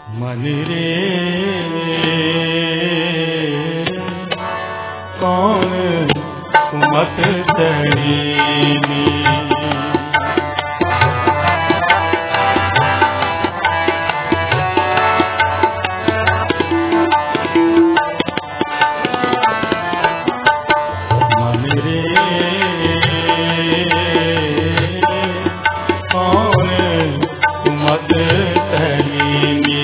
मन रे कौन सुमत तड़ीनी, मन रे कौन सुमत तड़ीनी,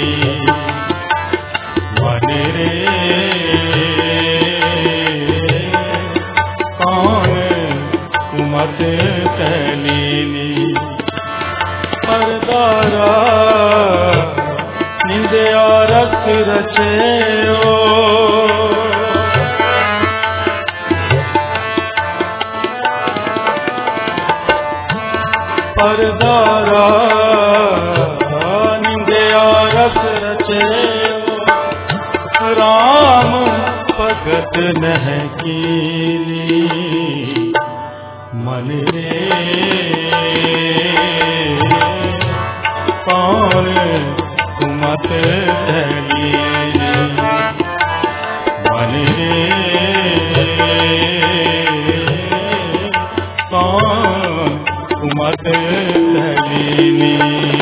मन रे कौन कुमत तलीनी, परदारा निंदिया रस रचेओ, परदारा निंदिया रस रचेओ, राम भगत नह कीनी, मन रे कौन सुमत तलीनी, मन रे कौन सुमत तलीनी।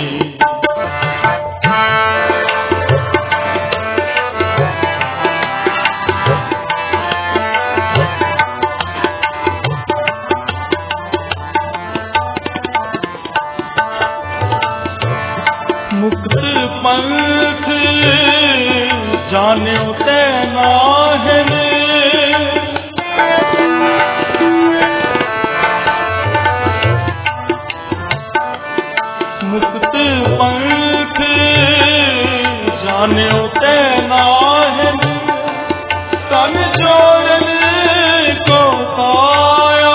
मुक्त पंथ जाने ते नाहन, मुक्त पंथ जाने ते नाहन, तन जोड़न को पाया,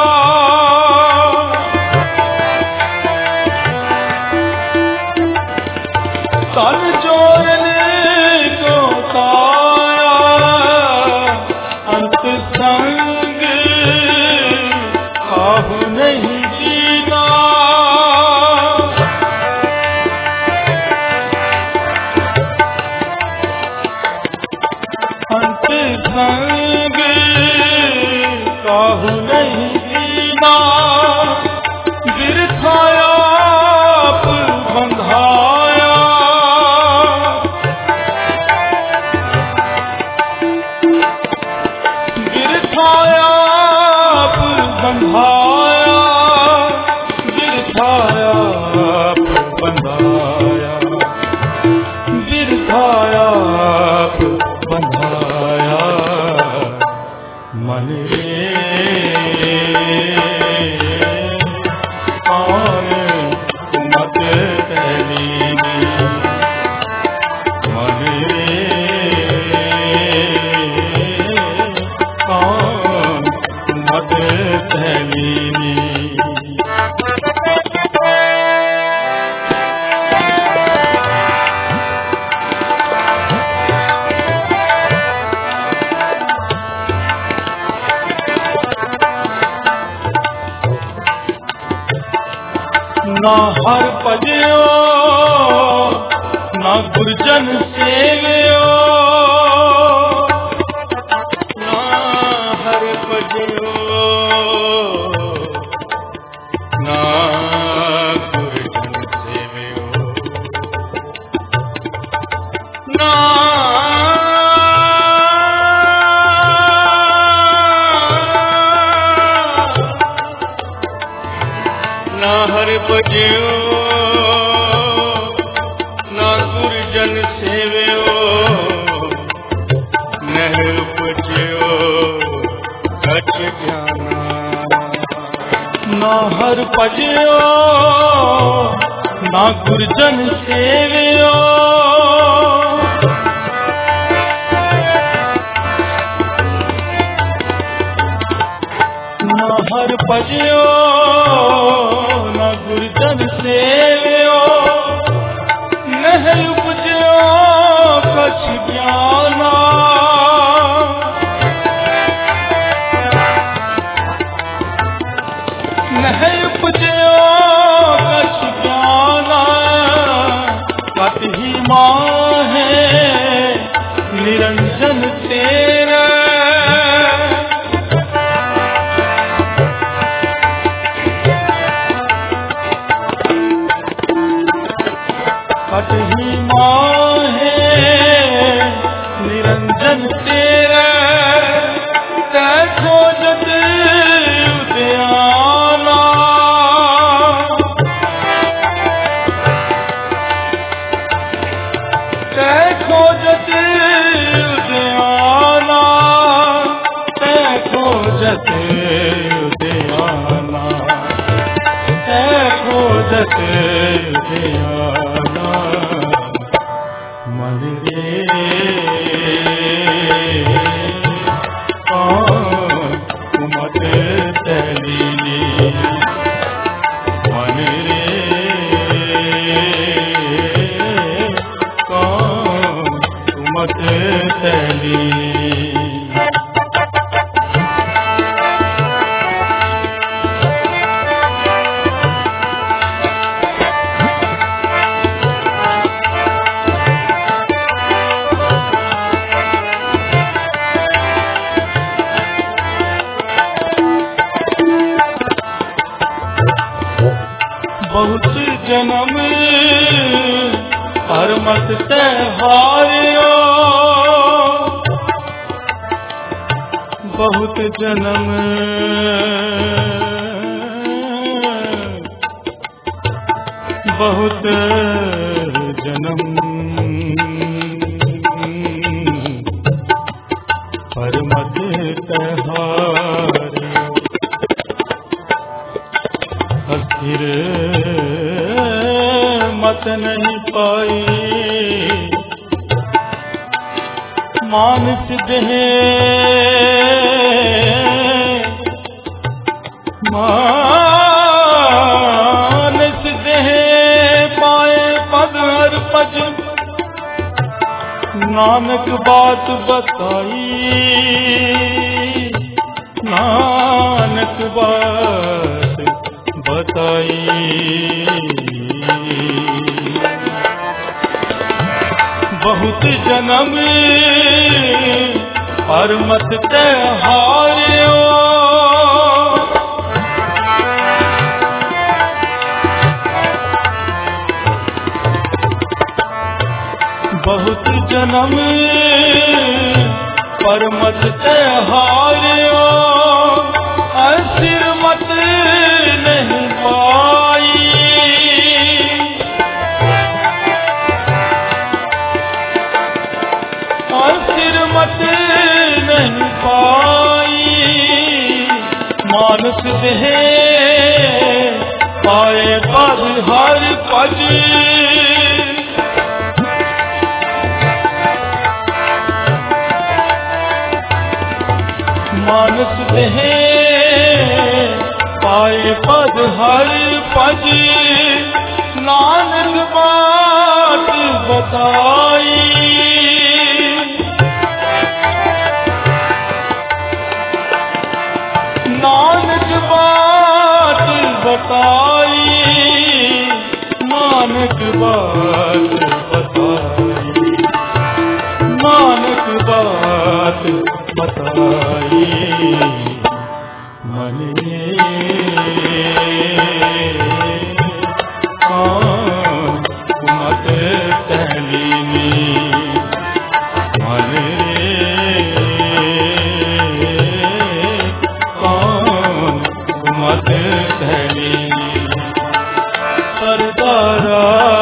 तन जोड़ने को पाया, अंत संग काहू नहीं जीना, अंत संग काहू नहीं जीना, बिरथाया बंधाया, बिरथाया बंधाया, बिरथाया बंधाया, बिरथाया बंधाया, मन रे कौन सुमत तलीनी, मन रे कौन सुमत तलीनी। ना हर भजियो ना गुरजन सेवियो, ना हर भजियो ना गुरजन सेवियो, ना ना हर भजियो ना गुरजन सेवियो, नह उपजियो कछ ज्ञाना, ना हर भजियो ना गुरजन सेवियो, ना हर भजियो ना गुरजन सेवियो, नह उपजियो कछ ज्ञाना, नह उपजियो कछ ज्ञाना, कत ही माहे महिमा है निरंजन तेरा तै खोजत उद्याना तै खोजत उद्याना तै खोजत उद्याना तै खोजत उद्याना मन रे मत तली मन रे मत तली बहुत जन्म हर मत हारियो बहुत जन्म बहुत जन्म हर मत हारियो अस्थिर मत नहीं पाई मानस देह मानस देह पाए पद हर पज नानक बात बताई नानक बात बताई बहुत जन्म हर मत हारियो बहुत जन्म पर मत हारियो अस्थिर मत नहीं पाई अस्थिर मत नहीं पाई मानस देह पाए पद हर पज मानस देह पाए पद हर पज नानक बात बताई नानक बात बताई नानक बात बताई नानक बात बताई मन मत तहलीनी मन मत तहलीनी सरदारा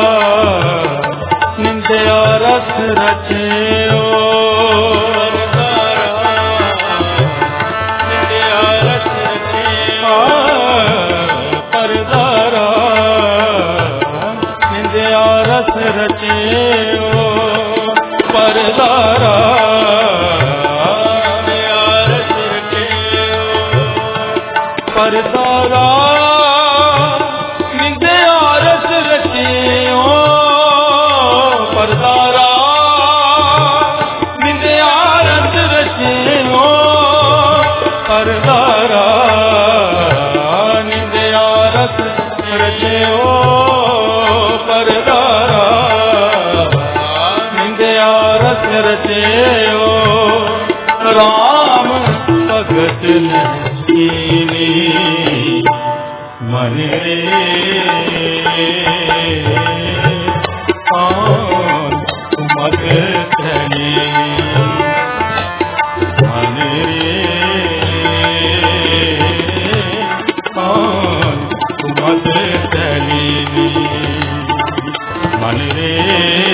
निंदया रस रचेओ रचेओ परदारा परदारा निंदया रस रचेओ परदारा निंदया रस रचेओ परदारा निंदया रस रचेओ परदारा निंदया रस रचेओ राम भगत नहीं मन रे पद चलीनी मन रे